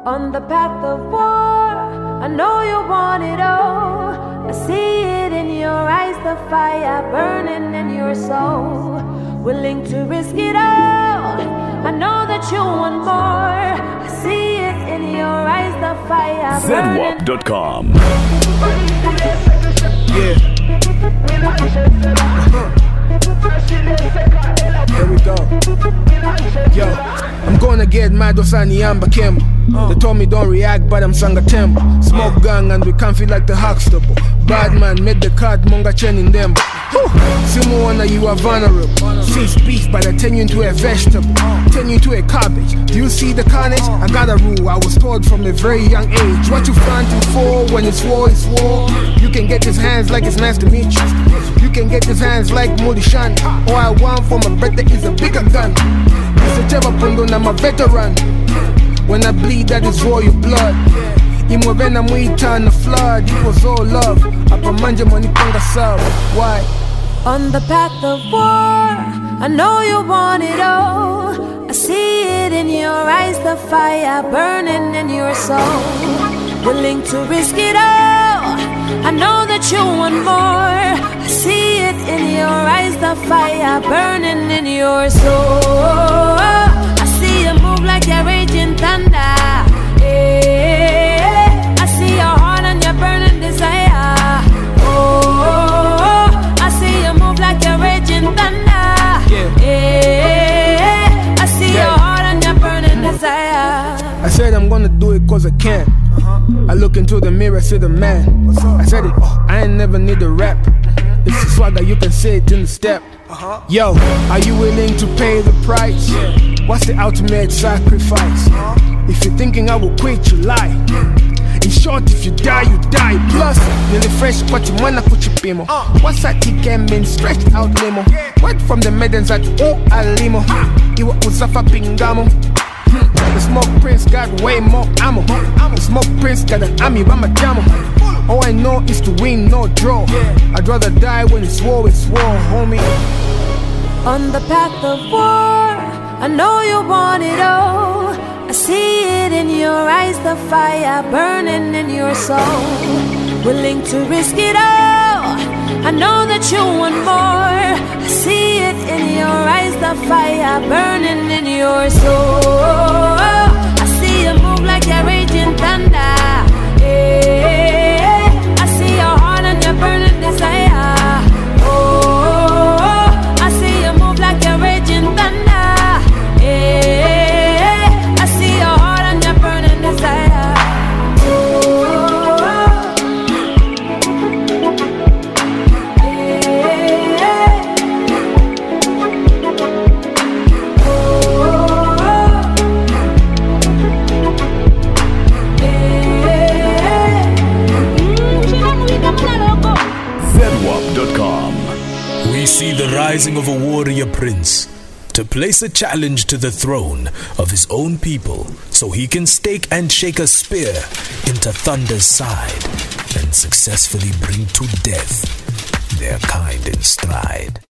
On the path of war, I know you want it all. I see it in your eyes, the fire burning in your soul. Willing to risk it all, I know that you want more. I see it in your eyes, the fire burning. ZWAP.com. Yeah. Here we go. Yo, I'm gonna get mad Osani Amba Kemba. They told me don't react, but I'm Sanga Tembo. Smoke gang and we can't feel like the Huxtable. Bad man made the card, Monga Chen in them. Simuana, you are vulnerable. Since beef, but I turn you into a vegetable. Turn you into a cabbage. Do you see the carnage? I got a rule, I was taught from a very young age. What you fronting for when it's war, it's war. You can get his hands like it's nice to meet you. You can get his hands like Modishan. All I want for my brother is a bigger gun. It's a Java Pundo, I'm a veteran. When I bleed, that is royal blood. Imwevena mwita na flood. It was all love. Apamanja manipanga sub. Why? On the path of war, I know you want it all. I see it in your eyes, the fire burning in your soul. Willing to risk it all, I know that you want more. I see it in your eyes, the fire burning in your soul. I see you move like you're raging thunder. I see your heart and your burning desire. Oh, I see you move like you're raging thunder. I see your heart and your burning desire. I said I'm gonna do it cause I can. I look into the mirror, see the man. I said it, I ain't never need a rap. It's a swagger, you can say it in the step. Yo, are you willing to pay the price? What's the ultimate sacrifice? If you're thinking I will quit, you lie. In short, if you die, you die. Plus, nearly fresh, but you wanna put your bimo. What's that TK mean? Stretched out limo. Went from the maidens at Alimo. Iwa Usafa Pingamo. The Smoke Prince got way more ammo. The Smoke Prince got an army by my jamo. All I know is to win, no draw. I'd rather die when it's war, homie. On the path of war, I know you want it all. I see it in your eyes, the fire burning in your soul. Willing to risk it all, I know that you want more. I see it in your eyes, the fire burning in your soul. I see you move like you're raging thunder. I see your heart and your burning desire. Oh, I see you move like you're raging thunder. I see your heart and your burning desire. ZWAP.com. We see the rising of a warrior prince to place a challenge to the throne of his own people so he can stake and shake a spear into thunder's side and successfully bring to death their kind in stride.